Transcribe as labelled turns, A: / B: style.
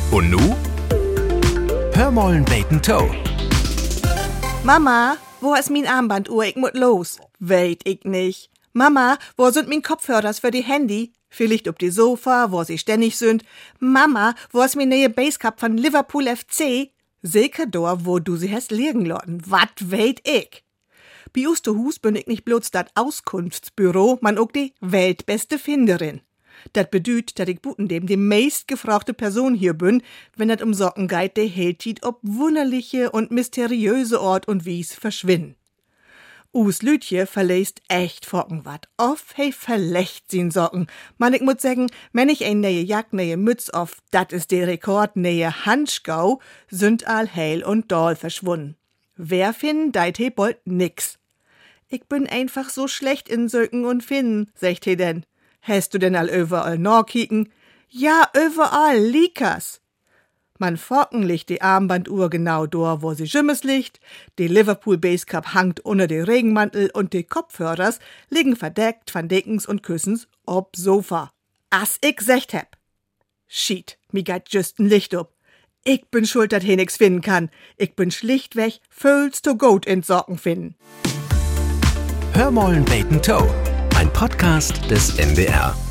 A: Und nu? Hör mollen beten Toe.
B: Mama, wo ist mein Armbanduhr? Ich muss los. Weet ich nicht. Mama, wo sind mein Kopfhörers für die Handy? Vielleicht ob die Sofa, wo sie ständig sind. Mama, wo ist mein neue Basecap von Liverpool FC? Sicher dort, wo du sie hast liegen lassen. Wat weet ich? Bei uns zu Hus bin ich nicht bloß dat Auskunftsbüro, man auch die weltbeste Finderin. Dat bedüht, dat ich butendem die meistgefragte Person hier bin, wenn dat um Socken geht, der Heltit ob wunderliche und mysteriöse Ort und Wies verschwinden. Us Lütje verlässt echt Focken wat. Oft he verlecht sin Socken. Man, ich muss sagen, wenn ich ein neue Jack, neue Mütz auf, dat is der Rekord, neue Handschgau, sind all heil und doll verschwunden. Wer finden, deit he bald nix. Ich bin einfach so schlecht in Söken und Finden, sagt he denn. Hast du denn all überall nachkicken? Ja, überall, likas. Man Focken liegt die Armbanduhr genau dort, wo sie Jimmes liegt, die Liverpool Basecap hangt unter de Regenmantel und die Kopfhörers liegen verdeckt von Deckens und Küssens ob Sofa. As ich secht heb. Schied, mi geht just ein Licht ob. Ich bin schuld, dat he nix finden kann. Ich bin schlichtweg füllst to gut in Socken finden.
A: Hör mollen beten Toe. Ein Podcast des NDR.